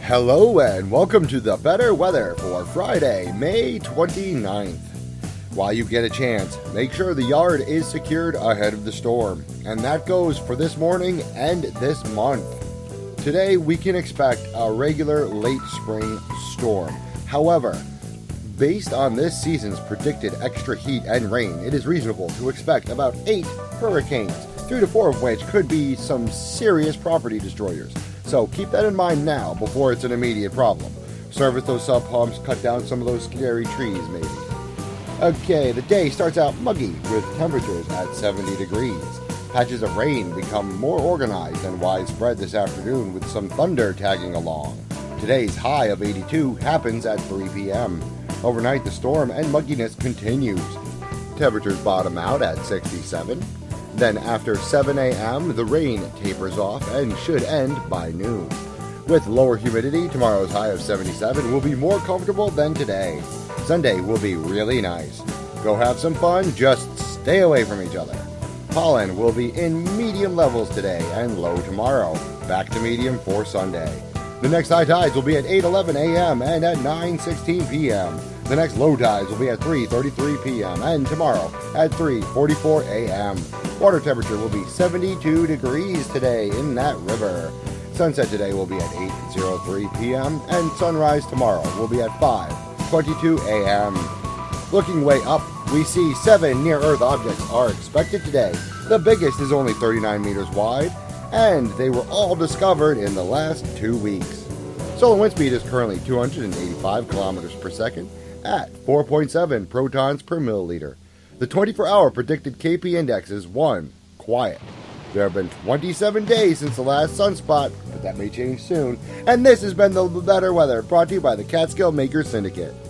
Hello and welcome to the better weather for Friday, May 29th. While you get a chance, make sure the yard is secured ahead of the storm, and that goes for this morning and this month. Today we can expect a regular late spring storm. However, based on this season's predicted extra heat and rain, it is reasonable to expect about 8 hurricanes, 3 to 4 of which could be some serious property destroyers. So keep that in mind now before it's an immediate problem. Service those sub pumps, cut down some of those scary trees maybe. Okay, the day starts out muggy with temperatures at 70 degrees. Patches of rain become more organized and widespread this afternoon with some thunder tagging along. Today's high of 82 happens at 3 p.m. Overnight the storm and mugginess continues. Temperatures bottom out at 67. Then after 7 a.m., the rain tapers off and should end by noon. With lower humidity, tomorrow's high of 77 will be more comfortable than today. Sunday will be really nice. Go have some fun, just stay away from each other. Pollen will be in medium levels today and low tomorrow. Back to medium for Sunday. The next high tides will be at 8:11 a.m. and at 9:16 p.m. The next low tides will be at 3:33 p.m. and tomorrow at 3:44 a.m. Water temperature will be 72 degrees today in that river. Sunset today will be at 8:03 p.m. and sunrise tomorrow will be at 5:22 a.m. Looking way up, we see 7 near-Earth objects are expected today. The biggest is only 39 meters wide, and they were all discovered in the last 2 weeks. Solar wind speed is currently 285 kilometers per second at 4.7 protons per milliliter. The 24-hour predicted KP index is 1, quiet. There have been 27 days since the last sunspot, but that may change soon. And this has been the better weather, brought to you by the Catskill Maker Syndicate.